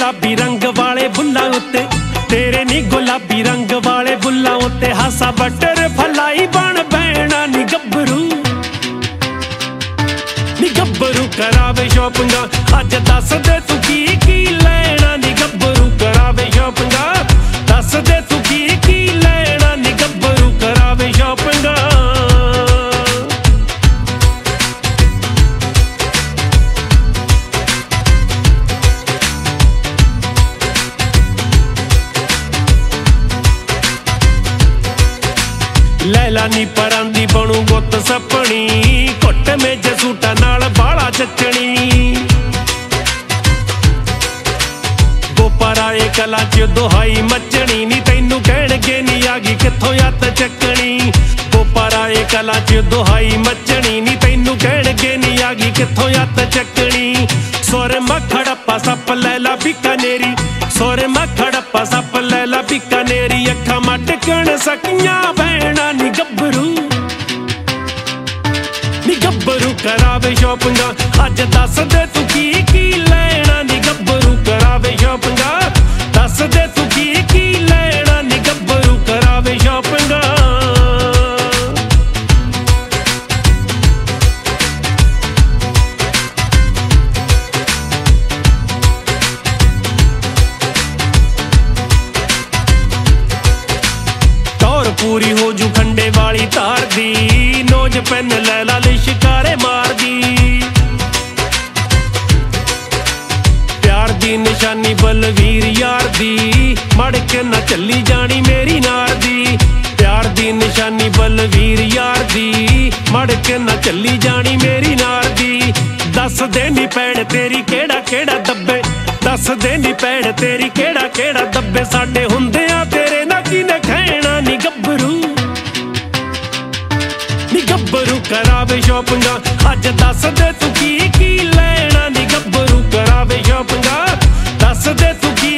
गुलाबी रंग वाले बुल्लां उत्ते, तेरे नी गुलाबी रंग वाले बुल्लां उत्ते हासा बटर फलाई बन बैणा नी गब्बरू करावे शॉपिंगा अज दस दे तू की लेना नी गब्बरू करावे शॉपिंगा दस दे तू की लेना नी गब्बरू करावे शॉपिंगा। लैला नी परांदी बनू गुत्त सपनी घुट मेज सूटा नाल बाला चचणी गोपारा ए कला च दुहाई मचनी नी तैनू कहणगे नी आ गई कित्थों अत चकनी गोपारा ए कला च दुहाई मचनी नी तैनू कहणगे नी आ गई कित्थों अत चकनी। सोरे मखड़प्पा सप लैला बीकानेरी सोरे मखड़प्पा सप लैला बीकानेरी अखां मटकण सकियां भैणा नी गब्बरू करावे शॉपिंगा अज दस दे तू की लेना नी गब्बरू करावे शॉपिंगा दस दे तू की लेना नी गब्बरू करावे शॉपिंगा। टौर पूरी हो जू खंडे वाली तार दी नोज पेन लैला लिशकारे मार दी प्यार दी निशानी बलवीर यार दी मड़ के न चली जानी मेरी नार दी प्यार दी निशानी बलवीर यार दी मड़ के न चली जानी मेरी नार दी। दस दे नी पैड़ तेरी केड़ा केड़ा दब्बे दस दे नी पैड़ तेरी केड़ा केड़ा दब्बे साडे हुंदियां तेरे ना किने खैणा नी गब्बरू करावे शॉपिंगा अज दस दे तू की लेना नी गब्बरू करावे शॉपिंगा दस दे तू की